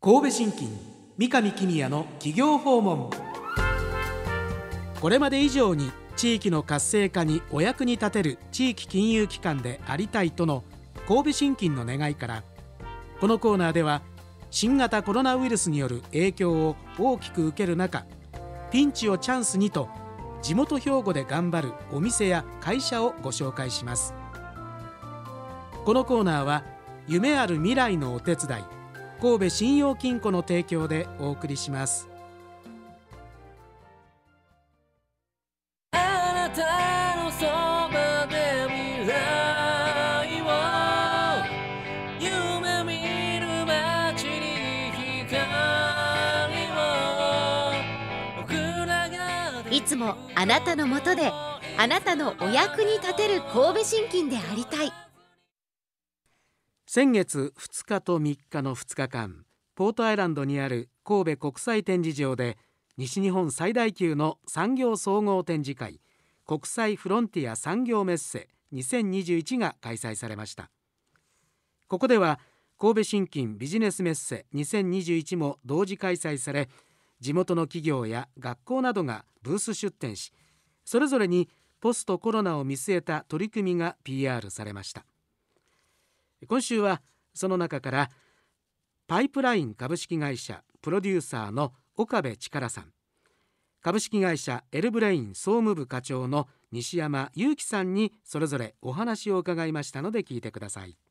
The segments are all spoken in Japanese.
神戸信金三上公也の企業訪問。これまで以上に地域の活性化にお役に立てる地域金融機関でありたいとの神戸信金の願いから、このコーナーでは新型コロナウイルスによる影響を大きく受ける中、ピンチをチャンスにと地元兵庫で頑張るお店や会社をご紹介します。このコーナーは夢ある未来のお手伝い、神戸信用金庫の提供でお送りします。 あなたのそばで未来を夢見る街に光を僕らがいつもあなたのもとであなたのお役に立てる神戸信金でありたい。 先月2日と3日の2日間、ポートアイランドにある神戸国際展示場で西日本最大級の産業総合展示会、国際フロンティア産業メッセ2021が開催されました。ここでは神戸信金ビジネスメッセ2021も同時開催され、地元の企業や学校などがブース出展し、それぞれにポストコロナを見据えた取り組みが PR されました。今週はその中からパイプライン株式会社プロデューサーの岡部力さん、株式会社エルブレイン総務部課長の西山裕樹さんにそれぞれお話を伺いましたので聞いてください。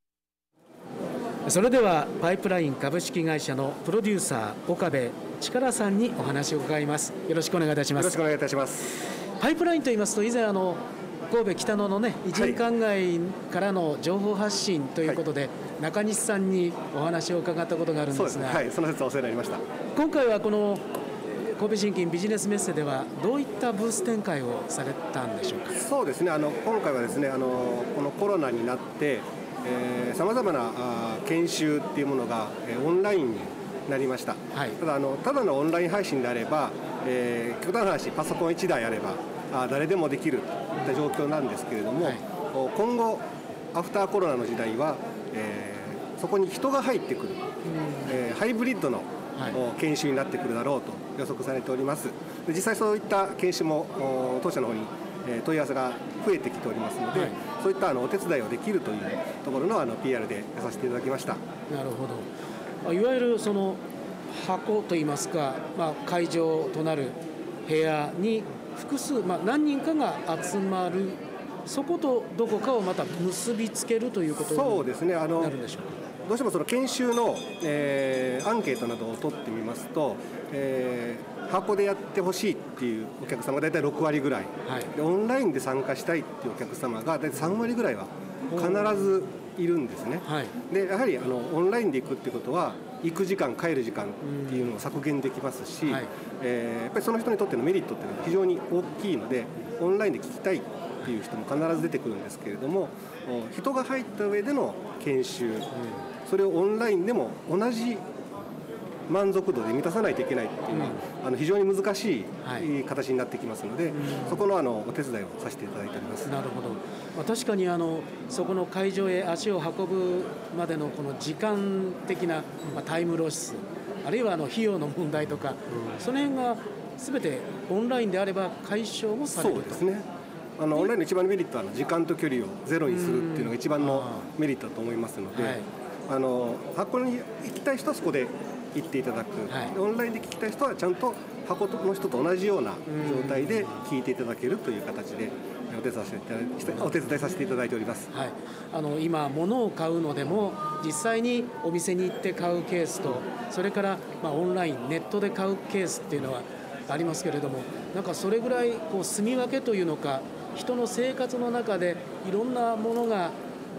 それではパイプライン株式会社のプロデューサー岡部力さんにお話を伺います。よろしくお願いいたします。 よろしくお願いいたします。 パイプラインといいますと、以前神戸北野のね、異人館街からの情報発信ということで、中西さんにお話を伺ったことがあるんですが、 その説はお世話になりました。 今回はこの神戸信金ビジネスメッセではどういったブース展開をされたんでしょうか。 そうですね、今回はですね、このコロナになってさまざまな研修っていうものがオンラインになりました。ただのオンライン配信であれば、極端な話パソコン1台あれば誰でもできるといった状況なんですけれども、今後アフターコロナの時代は、そこに人が入ってくる、ハイブリッドの研修になってくるだろうと予測されております。実際そういった研修も当社の方に問い合わせが増えてきておりますので、そういったお手伝いをできるというところのPR でやさせていただきました。 なるほど。いわゆるその箱といいますか、会場となる部屋に複数、何人かが集まる、そことどこかをまた結びつけるということになるんでしょうか。 どうしてもその研修の、アンケートなどを取ってみますと、箱でやってほしいっていうお客様が大体6割ぐらい、でオンラインで参加したいっていうお客様が大体3割ぐらいは必ずいるんですね。でやはりオンラインで行くっていうことは行く時間帰る時間っていうのを削減できますし、やっぱりその人にとってのメリットっていうのは非常に大きいので、オンラインで聞きたいっていう人も必ず出てくるんですけれども、人が入った上での研修、それをオンラインでも同じ満足度で満たさないといけないっていうのは、非常に難しい形になってきますので、そこのお手伝いをさせていただいております。 なるほど。確かにそこの会場へ足を運ぶまでのこの時間的な、タイムロス、あるいは費用の問題とか、その辺が全てオンラインであれば解消もされると。 そうですね。オンラインの一番のメリットは時間と距離をゼロにするっていうのが一番のメリットだと思いますので、箱に行きたい人はそこで行っていただく、オンラインで聞きたい人はちゃんと箱の人と同じような状態で聞いていただけるという形でお手伝いさせていただいております。 今物を買うのでも実際にお店に行って買うケースと、それからオンラインネットで買うケースっていうのはありますけれども、なんかそれぐらい住み分けというのか、人の生活の中でいろんなものが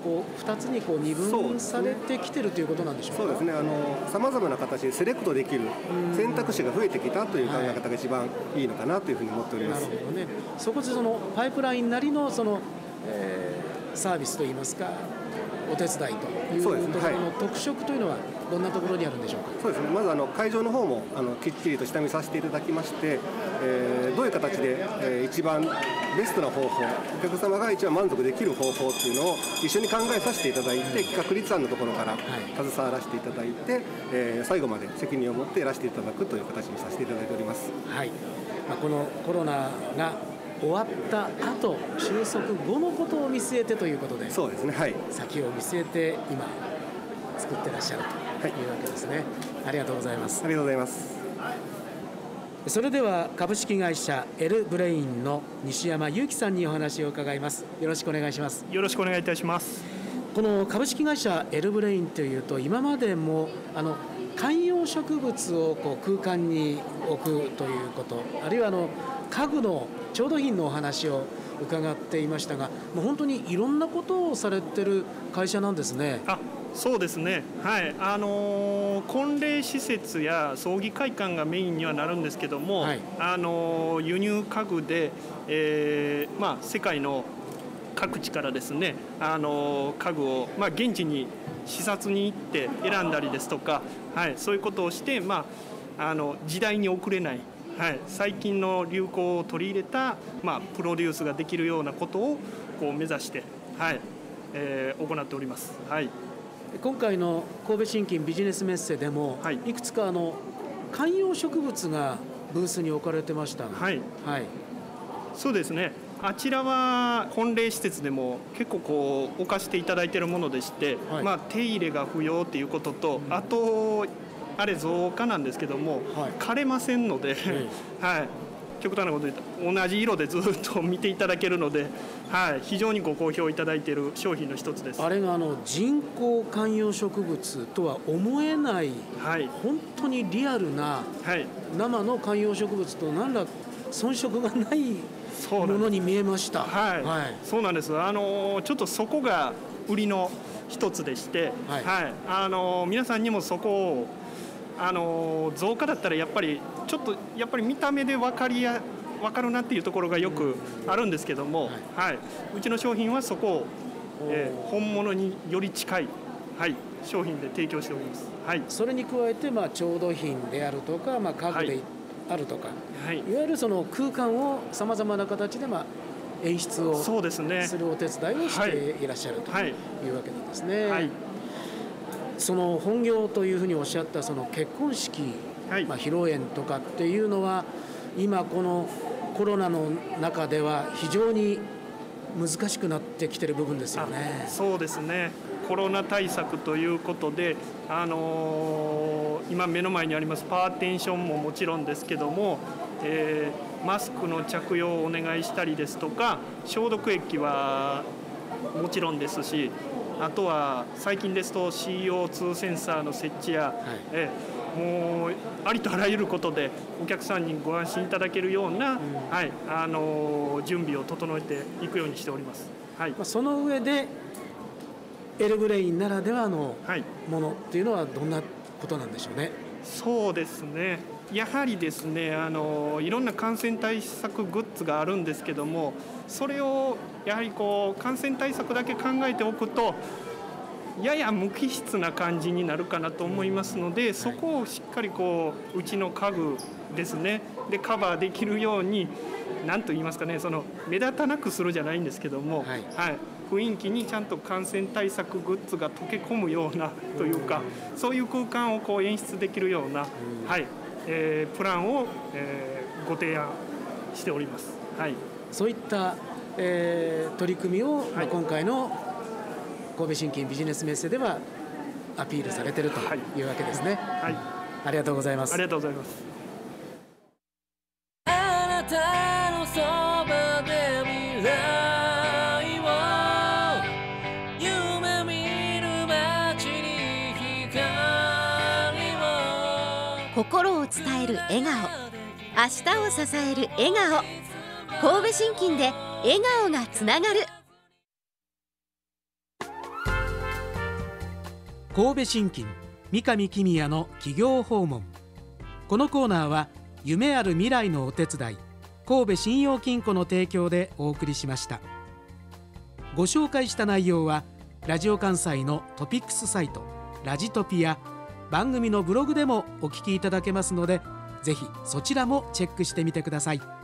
2つに二分されてきてるということなんでしょうか。 そうですね。さまざまな形でセレクトできる選択肢が増えてきたという考え方が一番いいのかなというふうに思っております。 なるほどね。そこでパイプラインなりのサービスといいますか、 お手伝いというところの特色というのはどんなところにあるんでしょうか。 そうですね、まず会場の方もきっちりと下見させていただきまして、どういう形で、一番ベストな方法、お客様が一番満足できる方法っていうのを一緒に考えさせていただいて、企画立案のところから携わらせていただいて、最後まで責任を持ってやらせていただくという形にさせていただいております。 はい、このコロナが終わった後、収束後のことを見据えてということで、 そうですね、はい、 先を見据えて今作ってらっしゃるというわけですね。ありがとうございます。 ありがとうございます。 それでは株式会社エルブレインの西山裕樹さんにお話を伺います。よろしくお願いします。 よろしくお願いいたします。 この株式会社エルブレインというと、今までも観葉植物をこう空間に置くということ、あるいは家具の調度品のお話を伺っていましたが、もう本当にいろんなことをされてる会社なんですね。 そうですね、はい、婚礼施設や葬儀会館がメインにはなるんですけども、はい、輸入家具で、世界の各地からですね、家具を、現地に視察に行って選んだりですとか、はい、そういうことをして、時代に遅れない、はい、最近の流行を取り入れた、プロデュースができるようなことをこう目指して、はい、行っております。はい、 今回の神戸信金ビジネスメッセでも、はい、いくつか観葉植物がブースに置かれてました。 はい、はい、そうですね。あちらは婚礼施設でも結構こう置かせていただいているものでして、はい、手入れが不要ということと、あとあれ造花なんですけども、はい、枯れませんので、はい、極端なこと言ったら同じ色でずっと見ていただけるので、はい、非常にご好評いただいている商品の一つです。 あれが人工観葉植物とは思えない、はい、本当にリアルな、はい、生の観葉植物と何ら遜色がないものに見えました。 はい、はい、そうなんです。ちょっとそこが売りの一つでして、はいはい、皆さんにもそこを造花だったらやっぱりちょっとやっぱり見た目で分かるなっていうところがよくあるんですけども、はいはい、うちの商品はそこを、本物により近い、はい、商品で提供しております。はい、 それに加えて、調度品であるとか、家具であるとか、はい、いわゆるその空間をさまざまな形で演出をするお手伝いをしていらっしゃるというわけなんですね。はい、その本業というふうにおっしゃったその結婚式、はい、披露宴とかっていうのは今このコロナの中では非常に難しくなってきてる部分ですよね。 そうですね。コロナ対策ということで、今目の前にありますパーテンションももちろんですけども、マスクの着用をお願いしたりですとか、消毒液はもちろんですし、あとは最近ですと CO2 センサーの設置や、はい、もうありとあらゆることでお客さんにご安心いただけるような、はい、準備を整えていくようにしております。はい、 その上でエルブレインならではのものっていうのはどんなことなんでしょうね。 そうですね。やはりですね、いろんな感染対策グッズがあるんですけども、それをやはりこう感染対策だけ考えておくとやや無機質な感じになるかなと思いますので、そこをしっかりこううちの家具ですねでカバーできるように、何と言いますかね、その目立たなくするじゃないんですけども、はい、はい、雰囲気にちゃんと感染対策グッズが溶け込むようなというか、そういう空間をこう演出できるような、はい、プランを、ご提案しております。はい、 そういった、取り組みを、はい、今回の神戸信金ビジネスメッセではアピールされているというわけですね。はい、ありがとうございます。 ありがとうございます。 あなたのそばで未来を夢見る街に光を、 心を伝える笑顔、明日を支える笑顔、神戸信金で笑顔がつながる。 神戸信金三上公也の企業訪問。このコーナーは夢ある未来のお手伝い、神戸信用金庫の提供でお送りしました。ご紹介した内容はラジオ関西のトピックスサイトラジトピや番組のブログでもお聞きいただけますので、ぜひそちらもチェックしてみてください。